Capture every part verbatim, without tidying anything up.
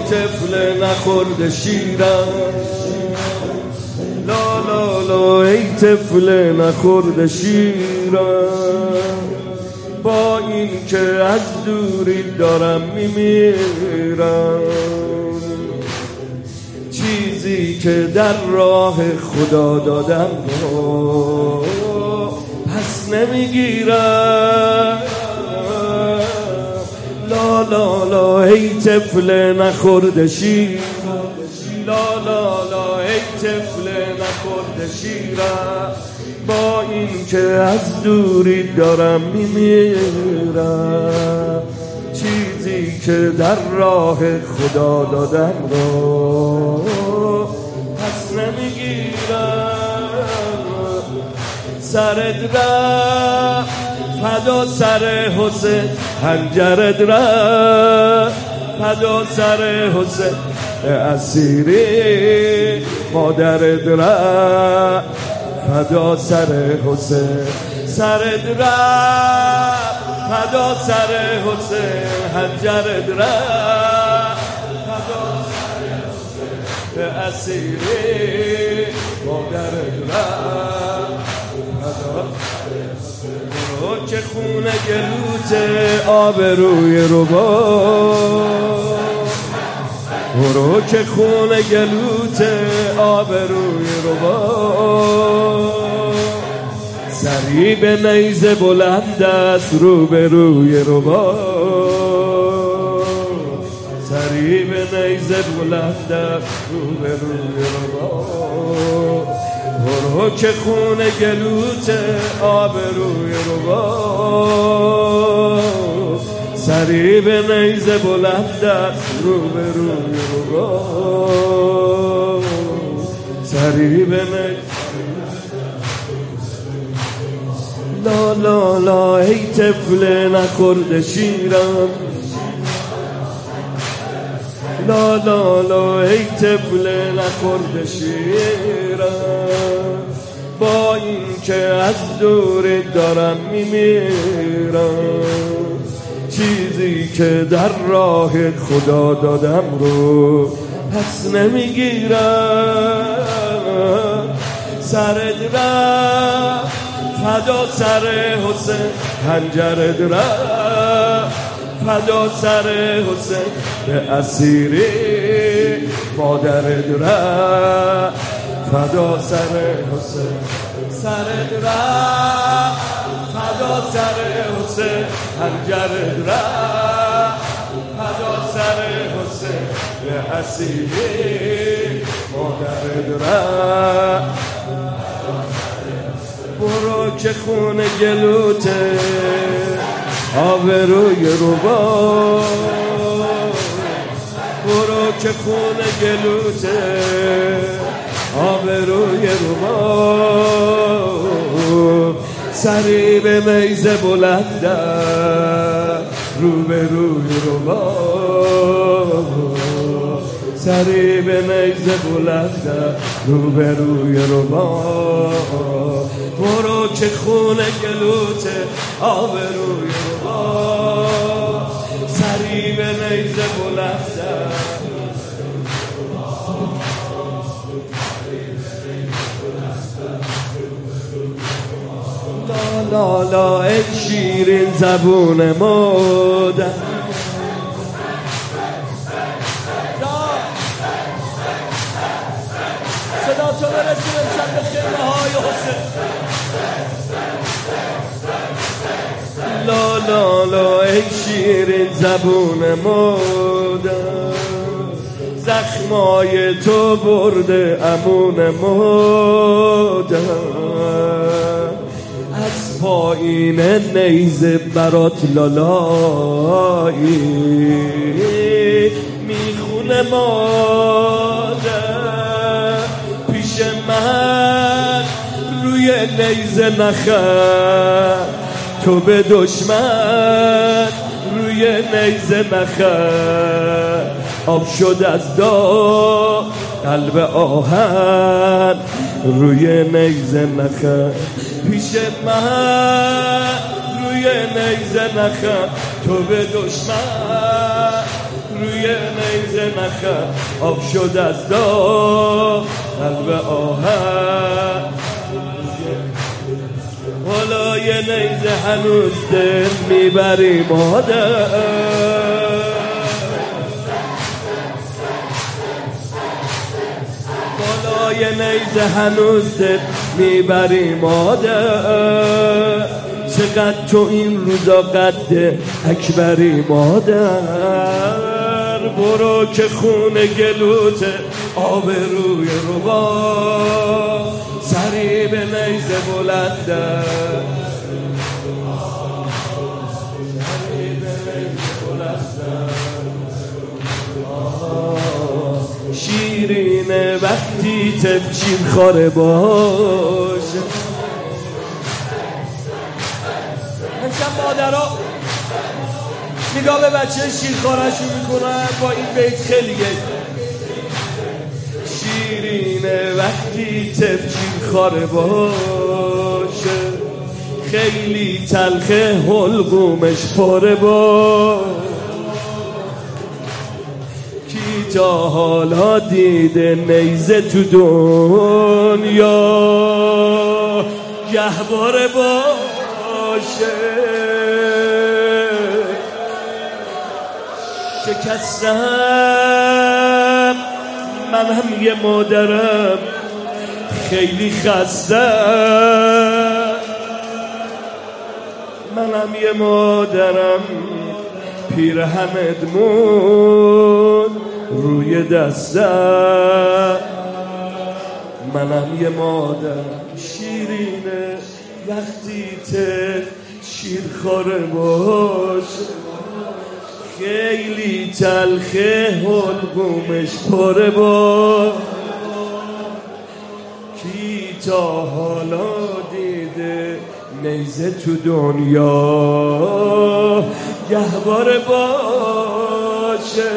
طفل نخورده شیرم، لا لا لا ای طفل نخورده شیرم، با این که از دوری دارم میمیرم، چیزی که در راه خدا دادم رو پس نمیگیرم، لا لا لا ای طفل نخورده شیر، لا لا لا ای طفل نخورده شیرم، با این که از دوری دارم میمیرم، چیزی که در راه خدا دادم رو پس نمیگیرم، سرت رفت فدا سر حسین، حنجرت رفت فدا سر حسین، اسیری مادرت رفت فدا سر حسین، سرت رفت فدا سر حسین، حنجرت رفت فدا سر حسین، اسیری مادرت رفت فدا برو که خونه گلوت آبروی رو با، برو که خونه گلوت آبروی رو با، سری به نیزه بلند است رو به روی رو با، سری به نیزه بلند است رو به روی رو با، برو که خونه گلوت آبروی رو با، سری به نیزه بلند است رو به روی رو با، سری به نیزه، لا لا لا ای طفل نخورده شیرم، لا لا لا ای طفل نخورده شیرم، با این که از دور دارم میمیرم، چیزی که در راه خدا دادم رو پس نمیگیرم، سرت رفت فدا سر حسین، حنجرت رفت فدا سر حسین، به اسیری مادرت رفت فدا سر حسین، سرت رفت فدا سر حسین، حنجرت رفت فدا سر حسین، به اسیری مادرت رفت، برو که خونه گلوته آبروی رو با، برو که خونه گلوته آبروی رو با، سری به نیزه بلنده رو به روی رو با، سری به نیزه بلنده رو به روی رو با، برو که خونه گلوته آبروی رو با، سری به نیزه بلنده، لا لا لا ای شیرین زبون مادر، صدا تو برسیم چند خیمه های حسین، لا لا لا ای شیرین زبون مادر، زخمای تو برده امون مادر، از پایین نیزه برات لالایی میخونه مادر، پیش من روی نیزه نخند، تو به دشمن روی نیزه نخند، آب شد از داغ قلب آهن روی نیزه نخند، پیش من روی نیزه نخند، تو به دشمن روی نیزه نخند. نخم آب شد از داغ قلب آهن بالای نیزه هنوز دل میبری مادر بالای نیزه هنوز دل میبری مادر چقدر تو این روزا قد اکبری مادر برو که خون گلوت آب روی ربا سری به نیزه بلنده سری به نیزه بلنده شیرینه وقتی تبچین خاره باشه همچنین مادرها نگاه به بچه شیرخوارشون میکنن با این بیت خیلی گه شیرینه وقتی تبچین خاره باشه خیلی تلخه حلقومش پاره با کی تا حالا دیده نیزه تو دنیا گهواره باشه شکستم من هم یه مادرم خیلی خستم من هم یه مادرم پیرهنت مون روی دستم منم یه مادرم شیرینه وقتی ته شیرخواره باشه خیلی تلخه حلقومش پاره با کی تا حالا دیده نیزه تو دنیا گهواره باشه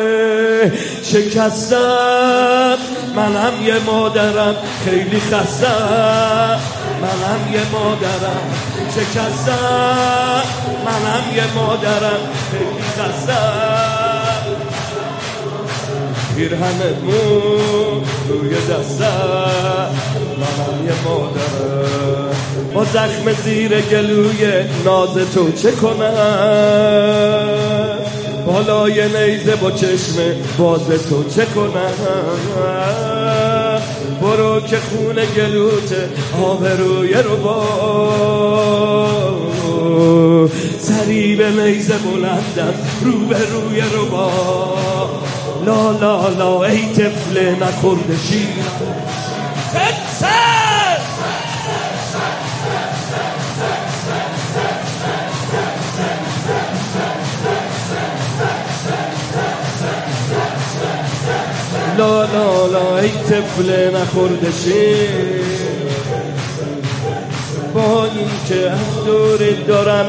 شکستم منم یه مادرم خیلی خستم منم یه مادرم شکستم منم یه مادرم خیلی خستم پیرهنمون روی دستم منم یه مادرم با زخم زیر گلوی ناز تو چه کنم بالای نیزه با چشم باز تو چه کنم برو که خون گلوت آب روی رو با سری به نیزه بلندم رو به روی رو با لا لا لا ای طفل نخورده شیر لا لا لا ای طفل نخورده شیر با این که از دورت دارم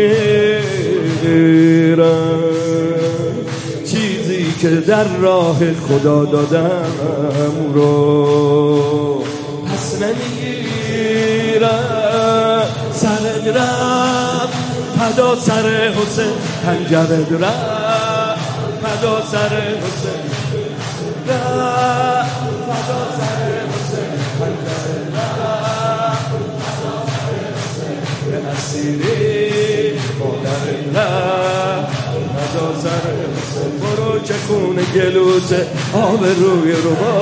میمیرم چیزی که در راه خدا دادم رو پس نمیگیرم سرت رفت فدا سر حسین پنجرت رفت فدا سر حسین رفت فدا سر حسین پنجرت رفت به اسیری مادرت رفت فدا سر حسین برو که خون گلوت آب روی رو با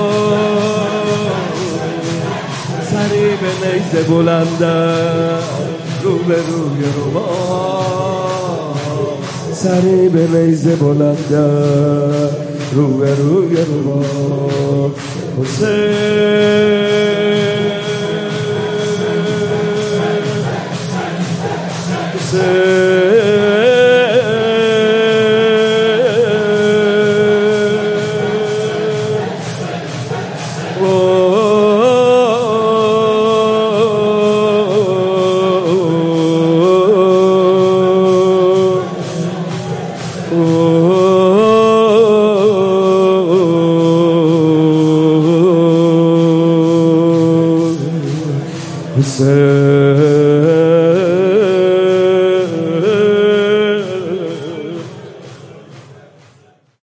سری به نیزه بلندم رو به روی رو با سری به نیزه بلندم رو به روی رو با حسین حسین Hussein